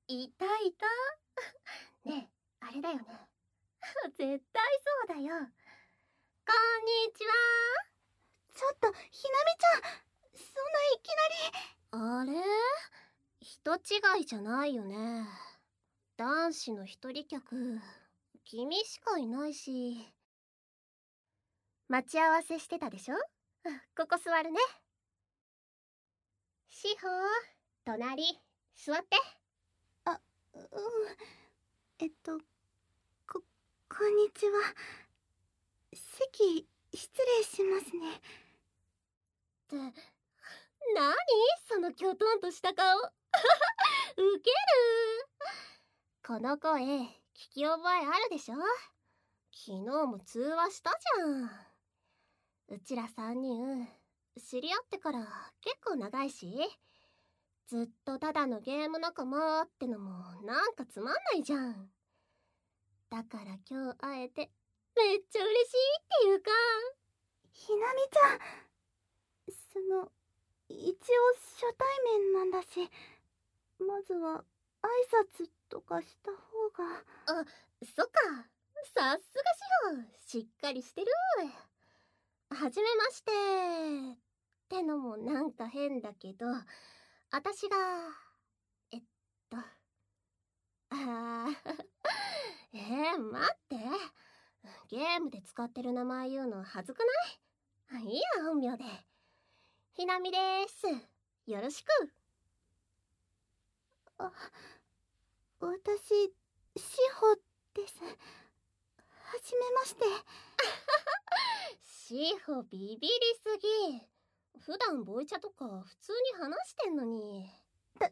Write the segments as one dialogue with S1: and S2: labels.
S1: いたいた。ねえ、あれだよね。絶対そうだよ。こんにちは。
S2: ちょっと、ひなみちゃん、そんないきなり。
S1: あれ、人違いじゃないよね。男子の一人客、君しかいないし。待ち合わせしてたでしょ。ここ座るね。志保、隣、座って。
S2: あ、うん。こんにちは。席、失礼しますね。
S1: って、なにそのキョトンとした顔。ウケる。この声、聞き覚えあるでしょ。昨日も通話したじゃん。うちら3人、知り合ってから結構長いし、ずっとただのゲーム仲間ってのもなんかつまんないじゃん。だから今日会えてめっちゃ嬉しいっていうか。
S2: ひなみちゃん、一応初対面なんだし、まずは挨拶とかした方が。
S1: あ、そっか。さすがしっかりしてる。はじめましてってのもなんか変だけど、私がえっとあ待って、ゲームで使ってる名前言うの恥ずくない？いいや、本名で。ひなみです。よろしく。
S2: 私、しほです。はじめまして。
S1: しほビビりすぎ。普段ボイチャとか普通に話してんのに。
S2: だって、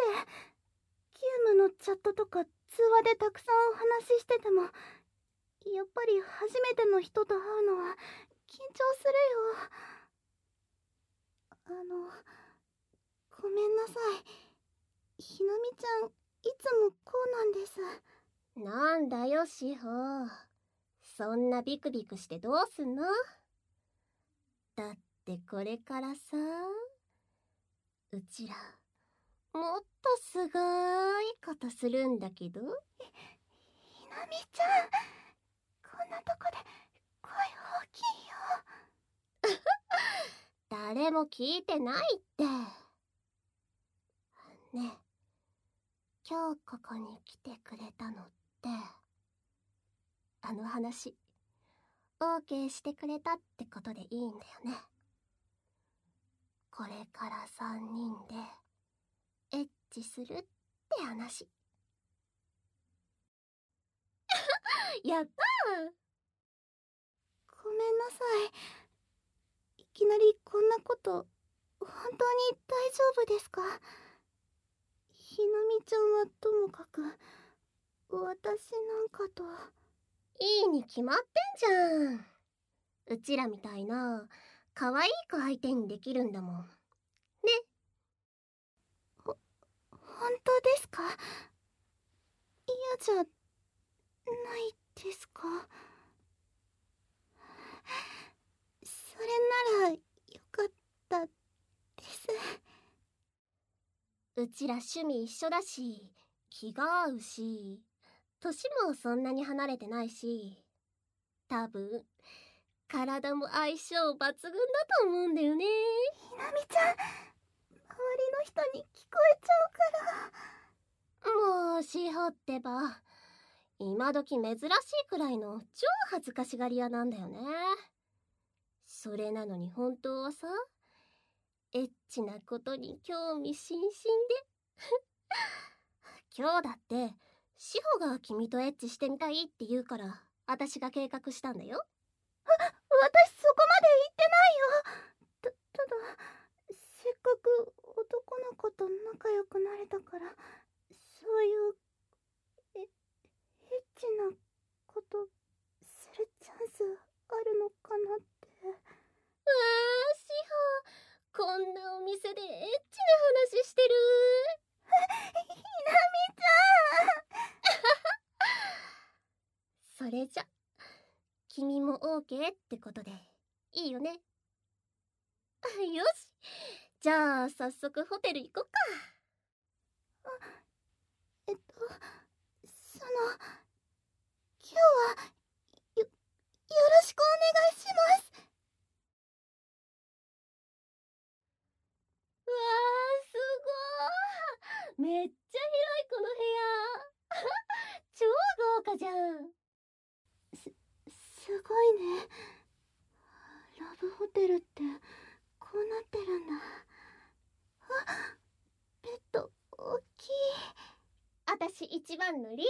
S2: ゲームのチャットとか通話でたくさんお話ししてても、やっぱり初めての人と会うのは緊張するよ。ごめんなさい。ひなみちゃん、いつもこうなんです。
S1: なんだよ、しほ。そんなビクビクしてどうすんの？だってこれからさ、うちらもっとすごーいことするんだけど。
S2: ひなみちゃん、こんなとこで声大きいよ。
S1: 誰も聞いてないって。ねえ、今日ここに来てくれたのって、あの話 OK してくれたってことでいいんだよね。これから3人でエッチするって話。やったー。
S2: ごめんなさい。いきなりこんなこと、本当に大丈夫ですか？ひなみちゃんはともかく、私なんかと。
S1: いいに決まってんじゃん。うちらみたいな可愛い子相手にできるんだもんね。
S2: 本当ですか？嫌じゃないですか？それならよかったです。
S1: うちら趣味一緒だし、気が合うし、年もそんなに離れてないし、多分体も相性抜群だと思うんだよね。
S2: ひなみちゃん、周りの人に聞こえちゃうから。
S1: もうしほってば、今時珍しいくらいの超恥ずかしがり屋なんだよね。それなのに本当はさ、エッチなことに興味津々で。今日だって志保が君とエッチしてみたいって言うから、私が計画したんだよ。
S2: 私そこまで言ってないよ。ただ、せっかく男の子と仲良くなれたから、そういうエッチなことするチャンスあるのかなって。
S1: 志保、こんなお店でエッチな話してる。
S2: ひなみち
S1: それじゃ君も OK ってことでいいよね。よし、じゃあ早速ホテル行こっか。
S2: 今日はよろしくお願いします。
S1: わー、すごー。めっちゃ広いこの部屋。超豪華じゃん。
S2: すごいね。ラブホテルってこうなってるんだ。あ、ベッド大きい。
S1: あたし一番乗り。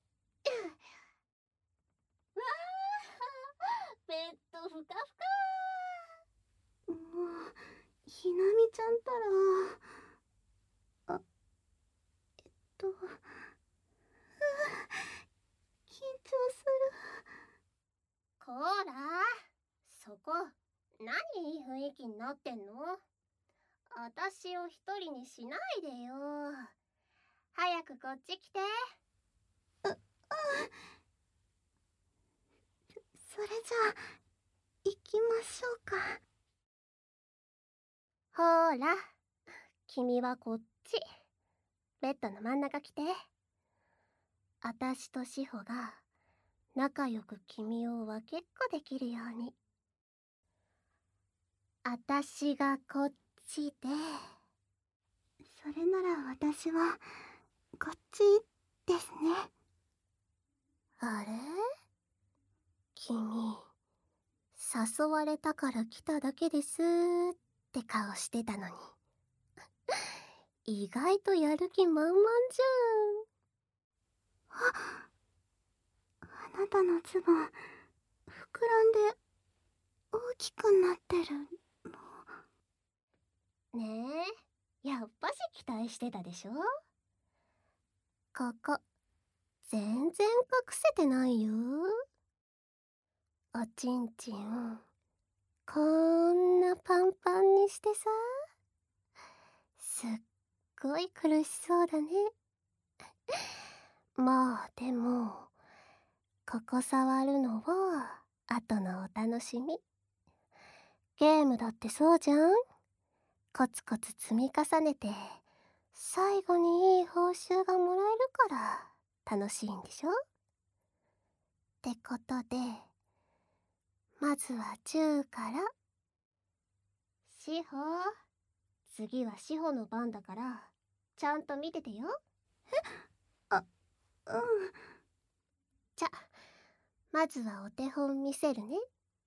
S1: わー、ベッドふかふか。
S2: もうひなみちゃんったら緊張す
S1: こーら、そこ何いい雰囲気になってんの？あたしを一人にしないでよ。早くこっち来て。
S2: それじゃあ行きましょうか。
S1: ほーら、君はこっち。ベッドの真ん中来て。あたしと志保が仲良く君を分けっこできるように。あたしがこっちで、
S2: それなら私はこっちですね。
S1: あれ？君、誘われたから来ただけですって顔してたのに。意外とやる気満々じ
S2: あなたのズボン膨らんで大きくなってる
S1: ゃん。ねえ、やっぱし期待してたでしょ？ここ、全然隠せてないよ。おちんちん、こんなパンパンにしてさ。すっごい苦しそうだね。まあでも、ここ触るのは後のお楽しみ。ゲームだってそうじゃん。コツコツ積み重ねて最後にいい報酬がもらえるから楽しいんでしょ？ってことで、まずは10から。志保、次は志保の番だからちゃんと見ててよ。
S2: うん。
S1: じゃ、まずはお手本見せるね。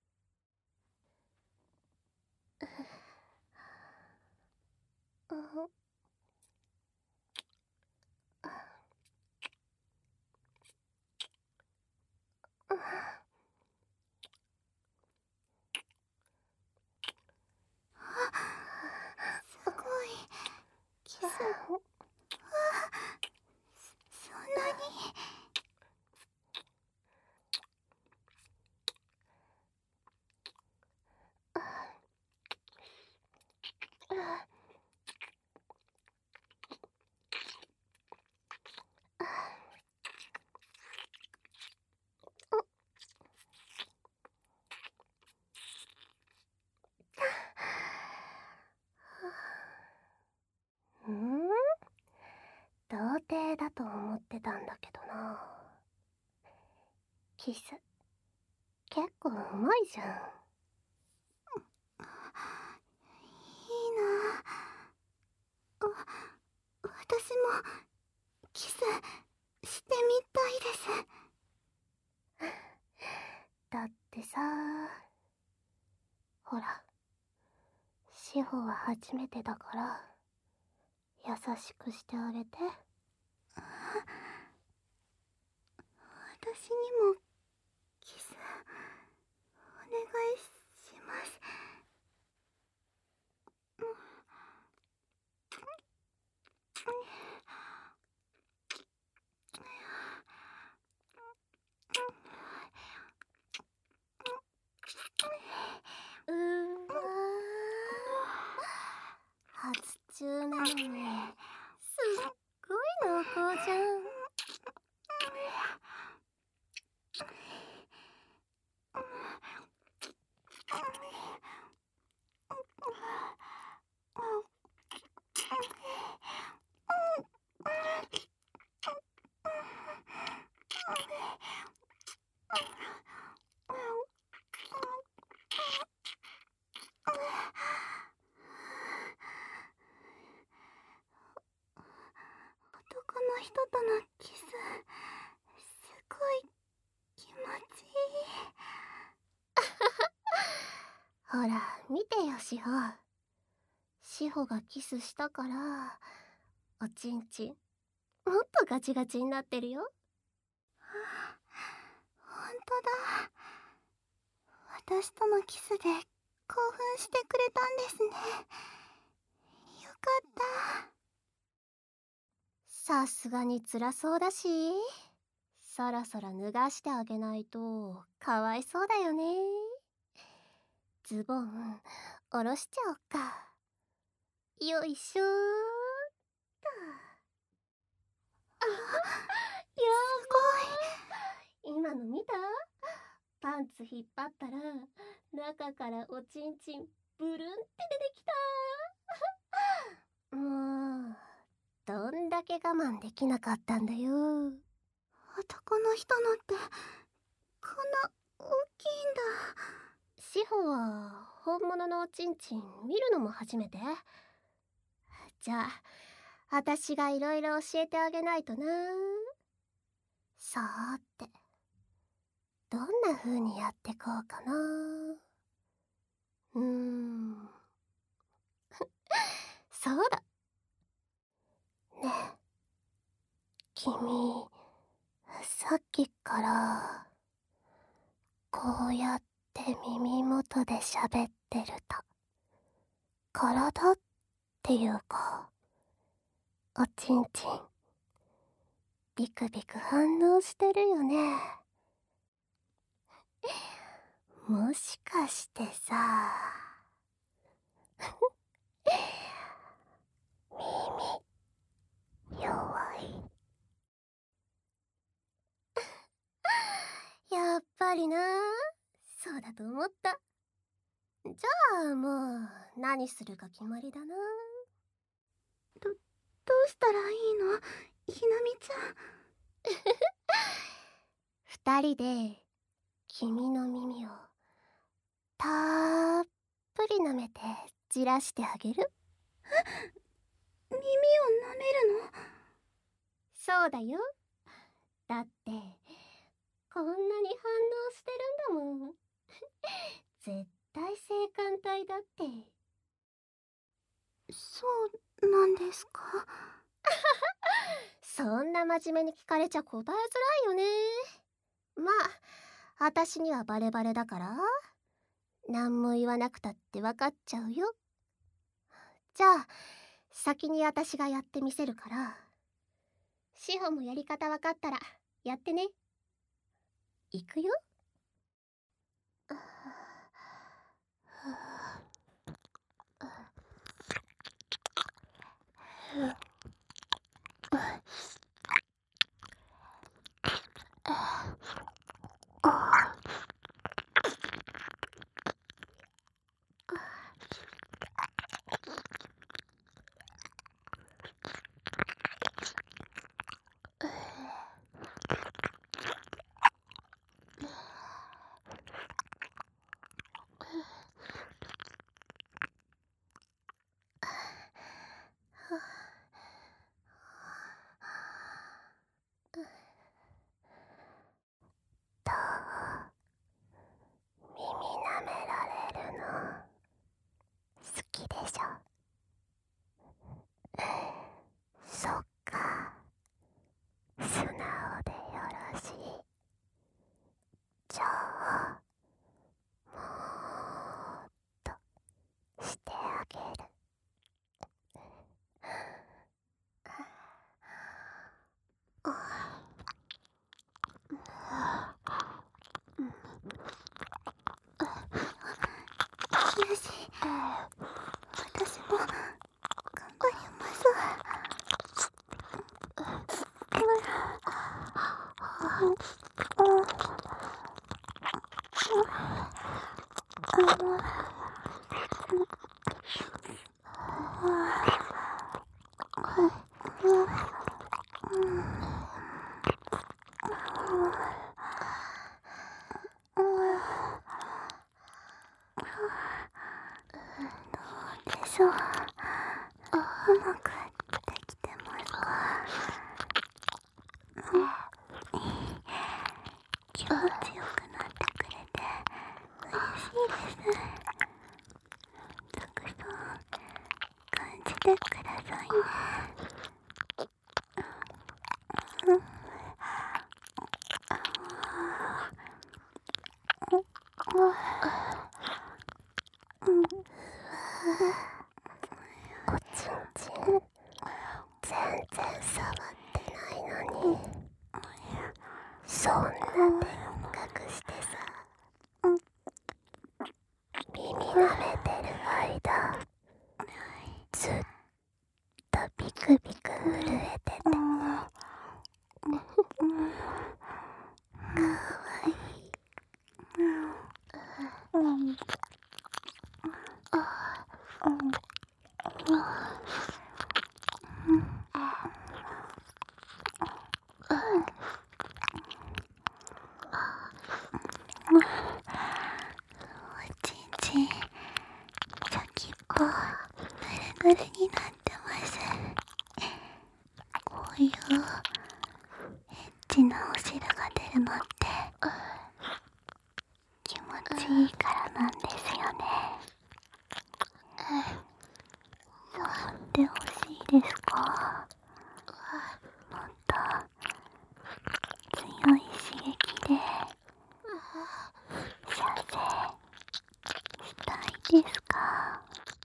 S2: すごいキス。そんなに。
S1: 童貞だと思ってたんだけどな。キス結構うまいじゃん。
S2: いいなあ。私もキスしてみたいです。
S1: だってさ、ほら、志保は初めてだから優しくしてあげて。
S2: 私にもキスお願いします。
S1: わ初中なのにすっごい濃厚じゃん。
S2: 人とのキス、すごい気持ちいい。
S1: ほら見てよ志保。志保がキスしたからおちんちんもっとガチガチになってるよ。
S2: ほんとだ。私とのキスで興奮してくれたんですね。よかった。
S1: さすがに辛そうだし、そろそろ脱がしてあげないとかわいそうだよね。ズボン下ろしちゃおっか。よいしょーっと。やばー、今の見た？パンツ引っ張ったら中からおちんちんブルンって出てきた。もうどんだけ我慢できなかったんだよ。
S2: 男の人のってこんな大きいんだ。
S1: 志保は本物のおちんちん見るのも初めて？じゃあ私がいろいろ教えてあげないとな。さーてどんな風にやってこうかな。そうだねえ君、さっきからこうやって耳元で喋ってると体っていうかおちんちんビクビク反応してるよね。もしかしてさ耳弱い？やっぱりな。そうだと思った。じゃあもう何するか決まりだな。
S2: どうしたらいいの？ひなみちゃん。
S1: 二人で君の耳をたっぷり舐めてじらしてあげる。
S2: 耳を舐めるの？
S1: そうだよ。だってこんなに反応してるんだもん。絶対性感帯だって。
S2: そうなんですか？
S1: そんな真面目に聞かれちゃ答えづらいよね。まあ私にはバレバレだから何も言わなくたって分かっちゃうよ。じゃあ先に私がやってみせるから志保もやり方分かったらやってね。いくよ。どう？耳舐められるの好きでしょ？そっか、素直でよろしい。じゃあもっとしてあげる。
S2: よし、私も頑張ります。どうでしょう。うまくできてますか？ てくださいね。
S1: おちんちん全然触ってないのにそんなでっかくしてさ、耳舐めてる間ずっとビクビク震えててかわいい。
S2: おちんちん先っぽぐるぐるになってます。こういうエッチなお汁が出るのって気持ちいいからなんですよね。触ってほしいですか？もっと強い刺激で射精したいですか？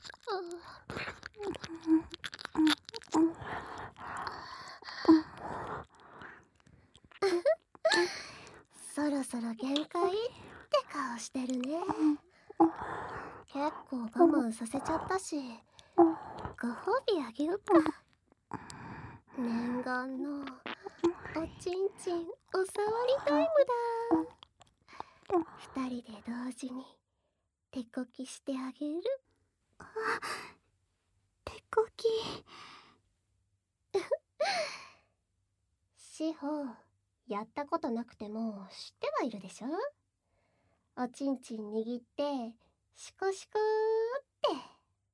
S1: そろそろ限界って顔してるね。結構我慢させちゃったし、ご褒美あげよっか。念願のおちんちんお触りタイムだ。二人で同時に手こきしてあげる。
S2: 手こき。
S1: 志保、やったことなくても知ってはいるでしょ。おちんちん握ってシコシコーって。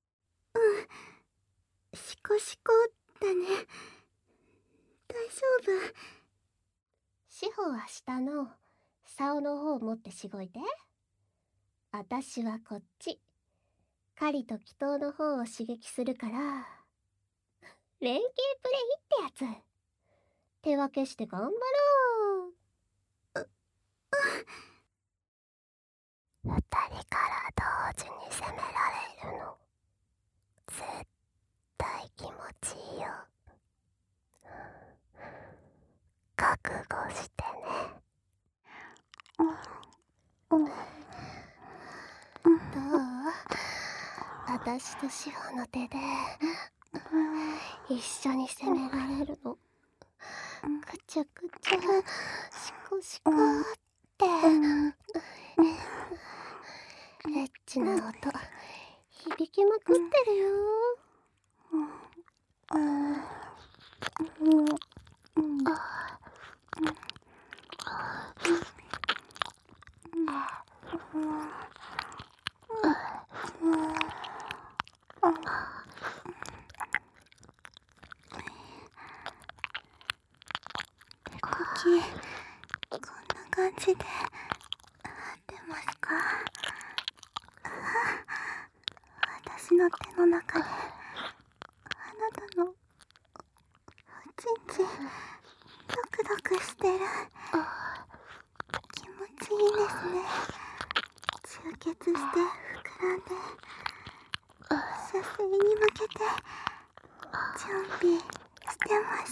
S2: シコシコだね。大丈夫。
S1: 志保は下の竿の方を持ってしごいて。あたしはこっち狩りと祈祷の方を刺激するから連携プレイってやつ。手分けして頑張ろう。二人から同時に攻められるの絶対気持ちいいよ。覚悟してね。どう？あたしと志保の手で一緒に攻められるの。くちゃくちゃシコシコってエッチな音響きまくってるよ。
S2: 手こき、こんな感じで合ってますか？私の手の中であなたのおちんちんドクドクしてる。気持ちいいですね。充血して膨らんで射精に向けて準備してます。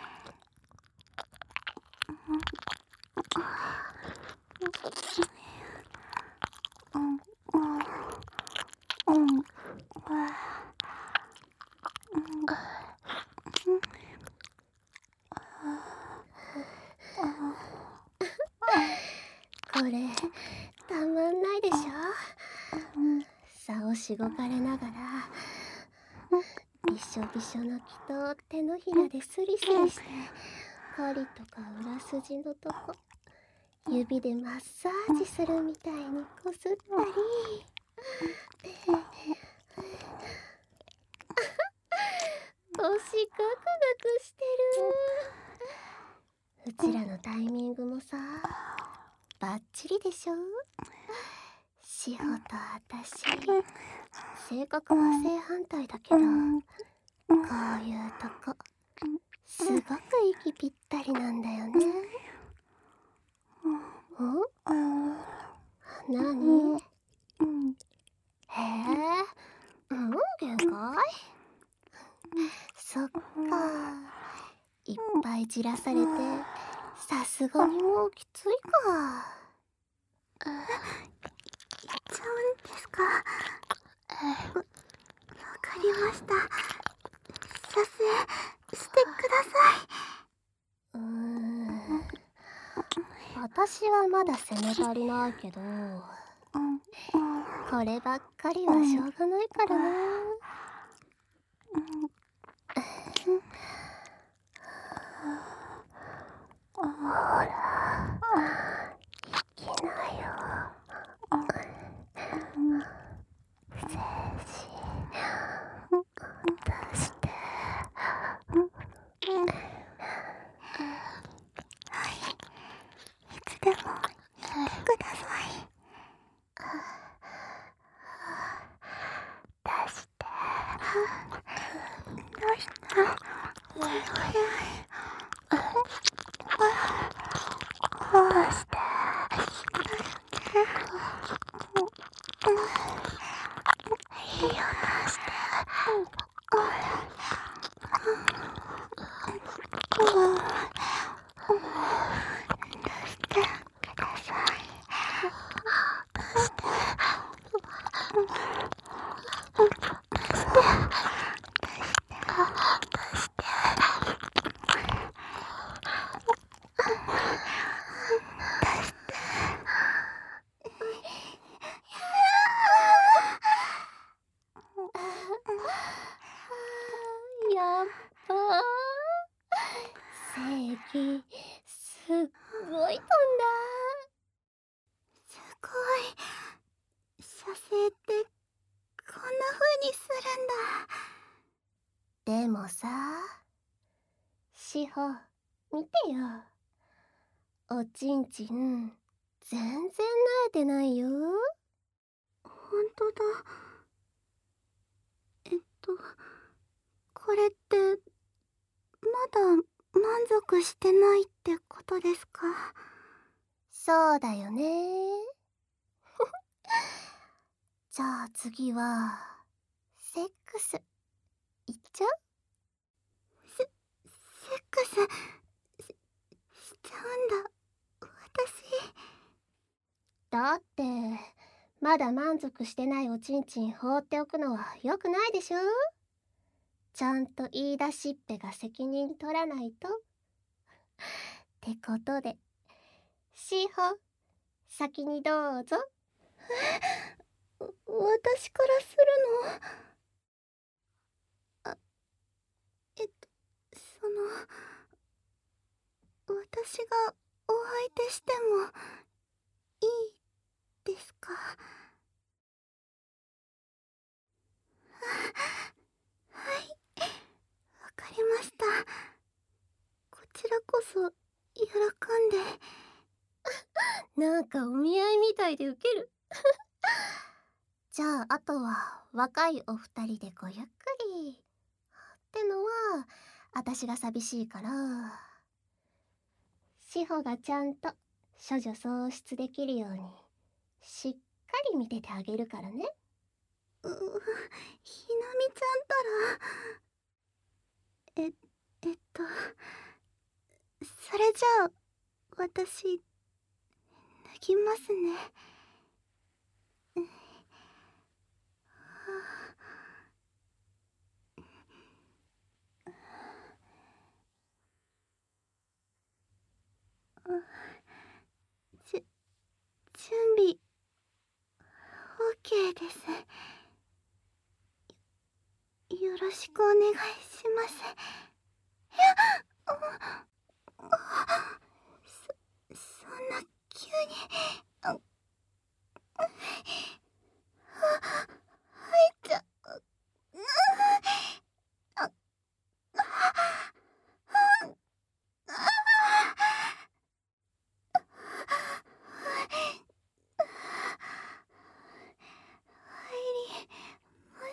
S1: これたまんないでしょ。竿しごかれながらびしょびしょの祈祷を手のひらでスリスリして、狩りとか裏筋のとこ指でマッサージするみたいにこすったり腰ガクガクしてる。うちらのタイミングもさバッチリでしょ。志保とあたし性格は正反対だけど、こういうとこすごく息ぴったりなんだよね。何？へえ、限界？そっか。いっぱいじらされて、さすがにもうきついか。
S2: 行っちゃうんですか？わかりました。射精してください。
S1: 私はまだ攻め足りないけど、こればっかりはしょうがないからな。ほら、行きなよ。精子出して。
S2: はい、いつでも言ってください。
S1: 出して。
S2: どうしたおいおい
S1: こうして。いいよ、出して。やっばー。正義、すっごい飛んだ。
S2: すごい。射精ってこんな風にするんだ。
S1: でもさ、志保、見てよ。おちんちん、全然慣れてないよ。
S2: ほんとだ。これってまだ満足してないってことですか？
S1: そうだよね。じゃあ次は、セックス、いっちゃう？
S2: セックスしちゃうんだ、私。
S1: だって、まだ満足してないおちんちん放っておくのは良くないでしょ？ちゃんと言い出しっぺが責任取らないと。ってことで、志保、先にどうぞ。
S2: 私からするの？その、私がお相手してもいいですか？はい、わかりました。こちらこそ喜んで。
S1: なんかお見合いみたいでウケる。じゃああとは若いお二人でごゆっくりってのは私が寂しいから、志保がちゃんと処女喪失できるようにしっかり見ててあげるからね。
S2: ひなみちゃんたらそれじゃあ私脱ぎますね。準備 OK です。よろしくお願いします。いや、そんな急に入っちゃう。入りま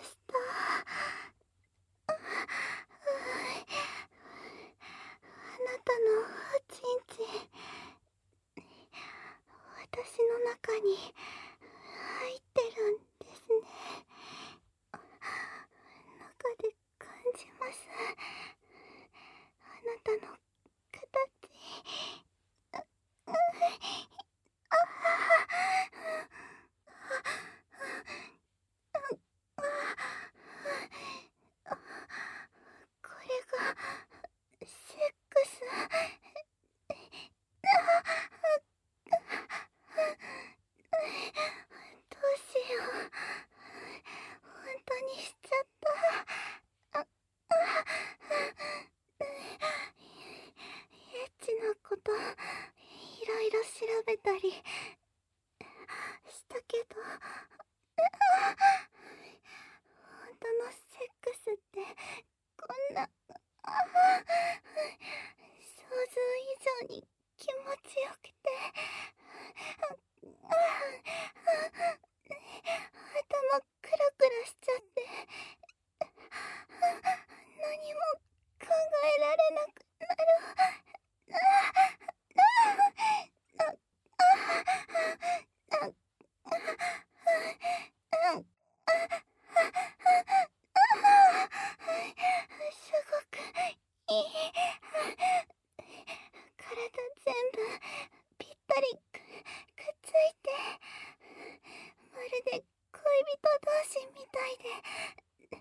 S2: で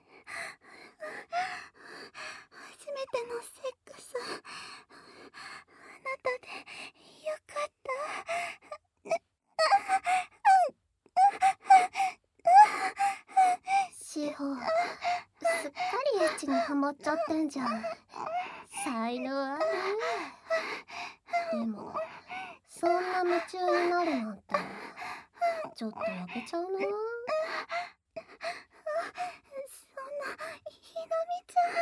S2: 初めてのセックス、あなたでよかった。
S1: 志保、すっかりエッチにハマっちゃってんじゃん。才能ある。でもそんな夢中になるなんてちょっと焼けちゃうな。
S2: そんな、ひなみちゃん。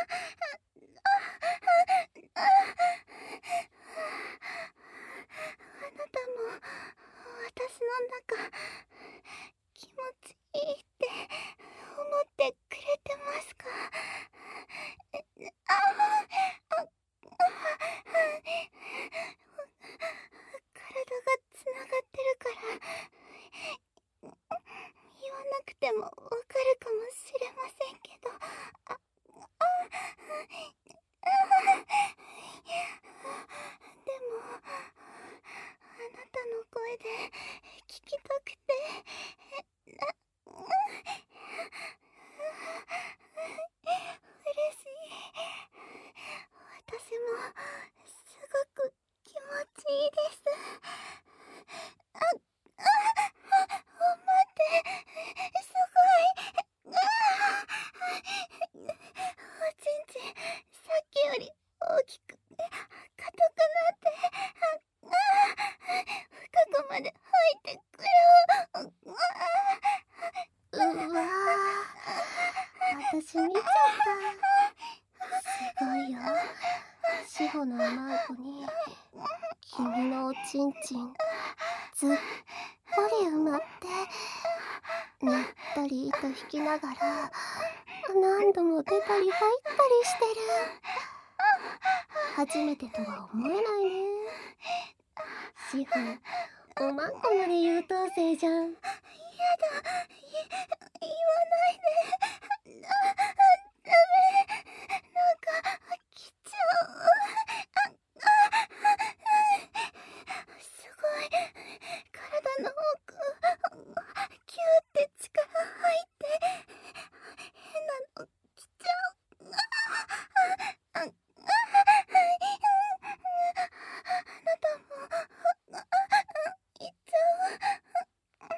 S2: あなたも私の中気持ちいいって思ってくれてますか？体がつながってるから言わなくてもわかるかもしれませんけど、でもあなたの声で聞きたくて、嬉しい。私もすごく気持ちいいです。待って、すごい。おちんちんさっきより大きく硬くなって、深くまで入ってくる。
S1: うわー、私見ちゃった。すごいよ。志保のうまい子に君のおちんちんずっぽり埋まって、ねったりと引きながら何度も出たり入ったりしてる。初めてとは思えないね。志保、おまんこまで優等生じゃん。
S2: やだ、言わないで。ダメ。なんか来ちゃう。すごい。体の奥キューって力入って変なの来ちゃう。あなたも行っちゃう。はい。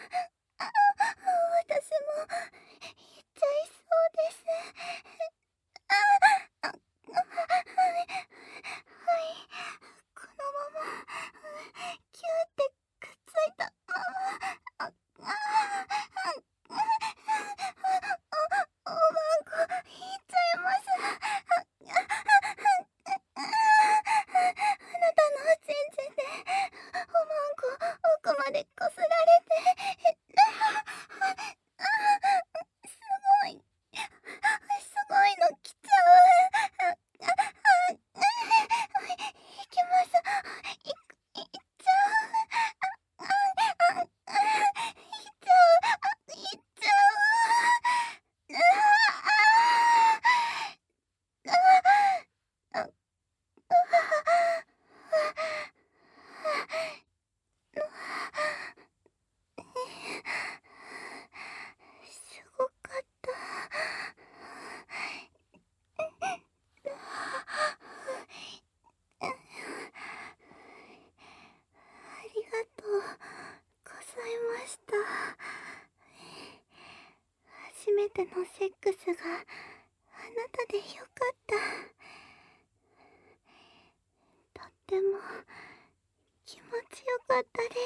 S2: 私も行っちゃいそうです。はい。このままキューってくっついたまま、おまんこ引いちゃいます。あなたのおちんちんでおまんこ奥までこすられて、すごい、すごいの来ちゃう。行きます。行っちゃう。行っちゃう。行っちゃう。すごかった。ありがとうございました。初めてのセックスがあなたでよかった。とっても気持ちよかったです。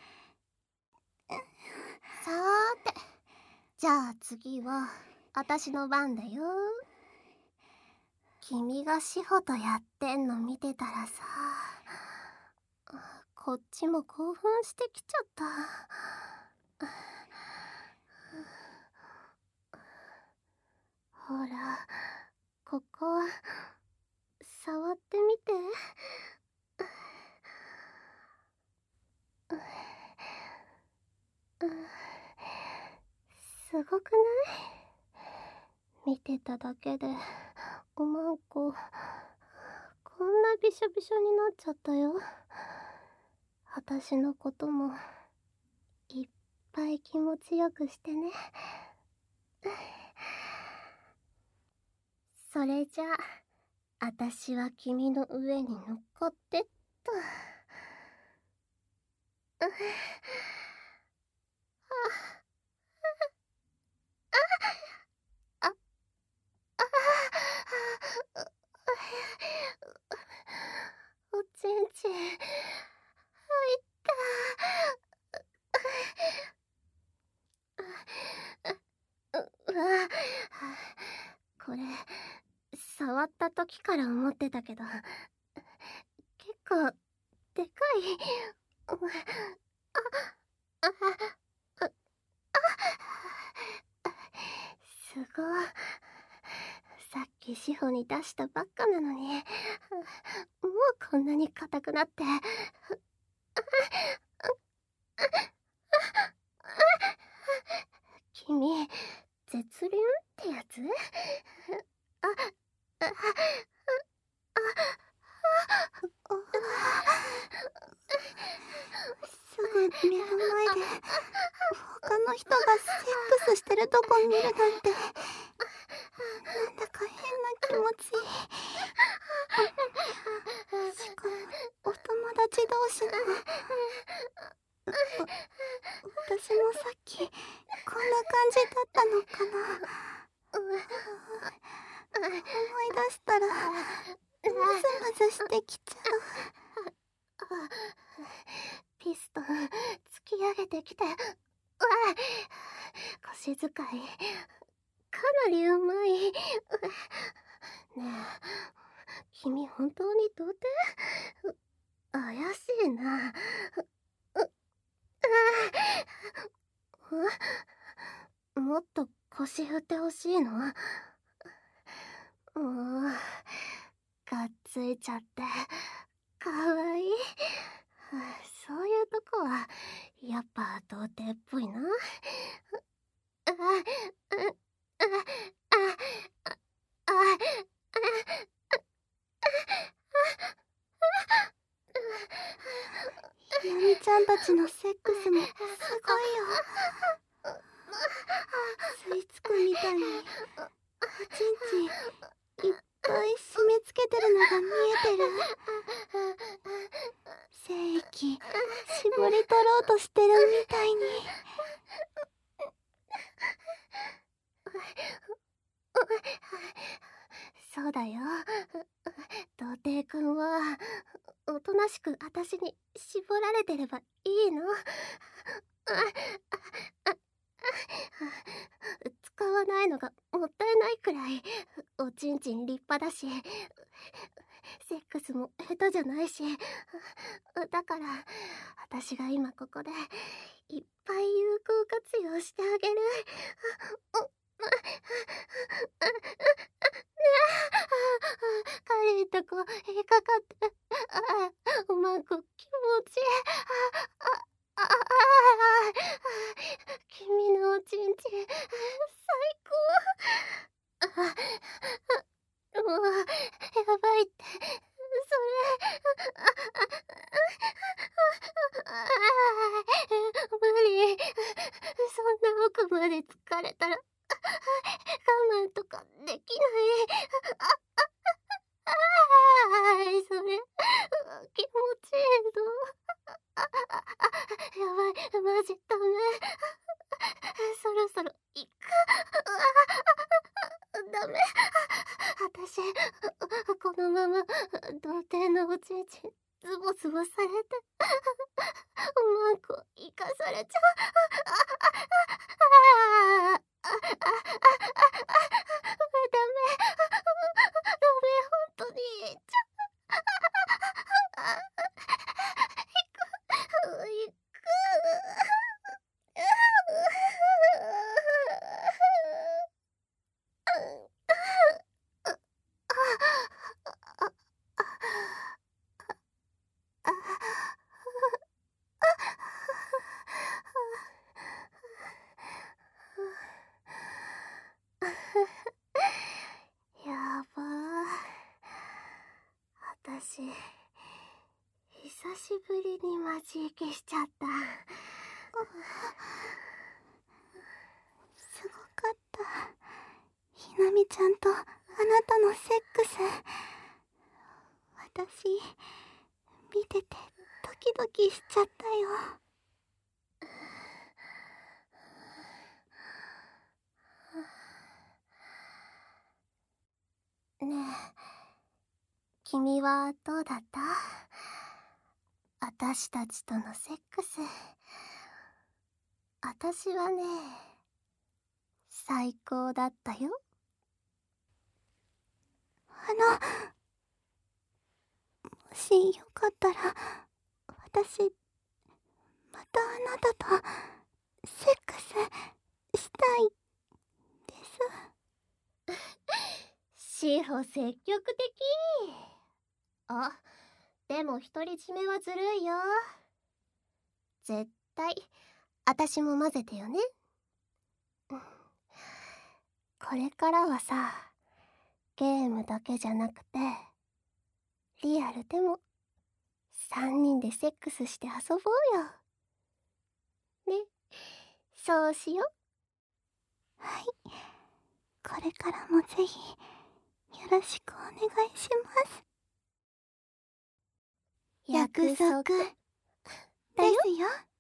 S1: さーて、じゃあ次は私の番だよ。君が志保とやってんの見てたらさ、こっちも興奮してきちゃった。ほら、ここ触ってみて。すごくない？見てただけでおまんここんなびしょびしょになっちゃったよ。私のこともいっぱい気持ちよくしてね。それじゃあ、あたしは君の上に乗っかってっと。おちんちん、入った。うわ、これ、触った時から思ってたけど、結構、でかい。すごい。さっき志保に出したばっかなのに、もうこんなに硬くなって。君、絶倫ってやつ？
S2: すぐ目の前で他の人がセックスしてるとこ見るなんて、なんだか変な気持ちいい。しかもお友達同士の。私もさっきこんな感じだったのかな。思い出したらムズムズしてきちゃう。
S1: ピストン突き上げてきて、腰使いかなりうまい。ねえ、君本当に童貞？怪しいな。もっと腰振ってほしいの？がっついちゃってかわいい。そういうとこはやっぱ童貞っぽいな。
S2: ひよみちゃんたちのセックスもすごいよ。吸い付くみたいにおちんちんいっぱい締め付けてるのが見えてる。精液絞り取ろうとしてるみたいに。
S1: そうだよ。童貞くんはおとなしくあたしに絞られてればいいの。使わないのがもったいないくらいおちんちん立派だし、セックスも下手じゃないし、だから私が今ここでいっぱい有効活用してあげる。軽いとこ引っかかって、おまんこ気持ちいい。君のおちんちん最高。もうやばいって、それ無理。そんな奥まで疲れたら我慢とかできない。それ気持ちいいぞ。やばい、マジダメ。そろそろ行く。ダメ。私このまま童貞のおちんちんズボズボされておまんこ生かされちゃう。ダメ本当に行っちゃう。行く。やばー。私久しぶりにマジ息しちゃった。
S2: ごすごかった。ひなみちゃんとあなたのセックス。私、見ててドキドキしちゃったよ。
S1: ねえ、君はどうだった？私たちとのセックス。私はね、最高だったよ。
S2: もしよかったら、私、またあなたとセックスしたいです。
S1: 志保積極的。あ、でも独り占めはずるいよ。絶対、私も混ぜてよね。これからはさ、ゲームだけじゃなくて、リアルでも3人でセックスして遊ぼうよ。ね、そうしよ。
S2: はい。これからもぜひ、よろしくお願いします。
S1: 約束
S2: ですよ。